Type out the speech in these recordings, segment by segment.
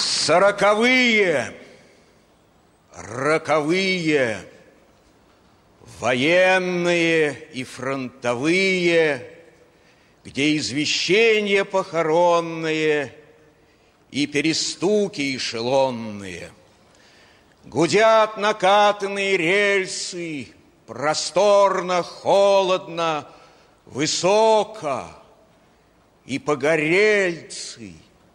Сороковые, роковые, военные и фронтовые, где извещения похоронные и перестуки эшелонные. Гудят накатанные рельсы, просторно, холодно, высоко, и погорельцы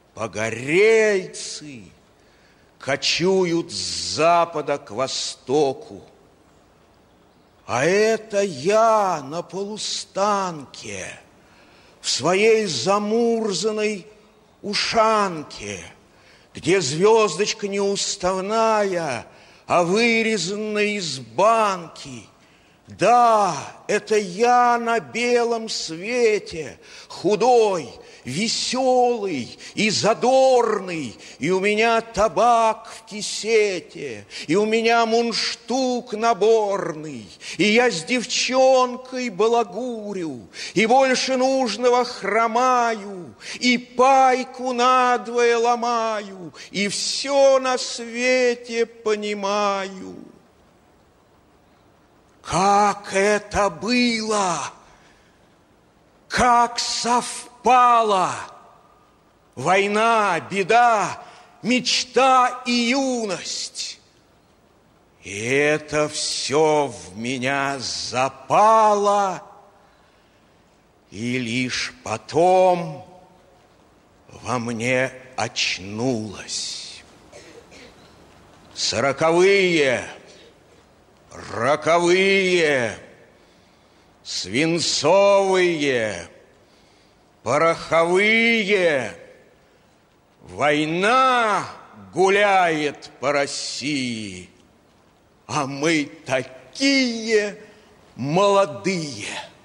кочуют с запада к востоку. А это я на полустанке, в своей замурзанной ушанке, где звездочка не уставная, а вырезанная из банки. Да, это я на белом свете, худой, веселый и задорный, и у меня табак в кисете, и у меня мундштук наборный, и я с девчонкой балагурю, и больше нужного хромаю, и пайку надвое ломаю, и все на свете понимаю. Как это было, как совпало! Война, беда, мечта и юность. И это все в меня запало, и лишь потом во мне очнулось. Сороковые, роковые, свинцовые, пороховые, война гуляет по России, а мы такие молодые.